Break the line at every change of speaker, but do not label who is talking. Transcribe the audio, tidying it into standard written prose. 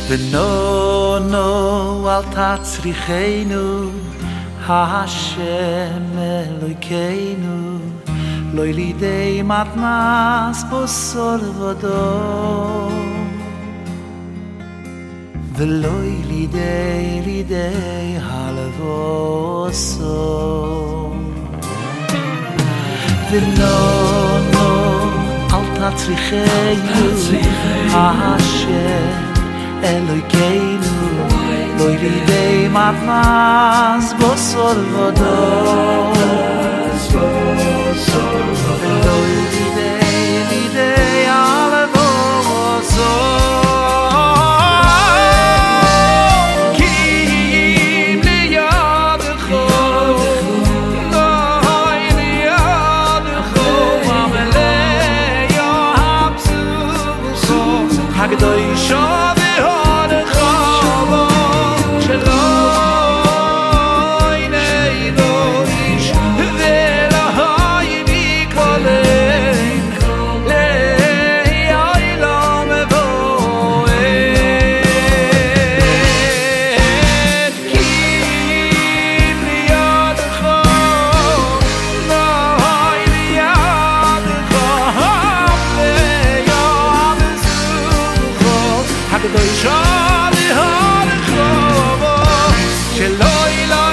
ונו נו אל תצריכנו השם אלוהינו לא לידי מתנס בוסול ודו ולא לידי הלבוסו ונו נו אל תצריכנו השם אלוהינו לא לידי מתנס בוסול ודו ולא לידי הלבוסו הקדוש והוד חובו שלא ייננו איש ולא יניקולן לעולם מבואן כי לידך לא לידך הקדוש והוד חובו שלא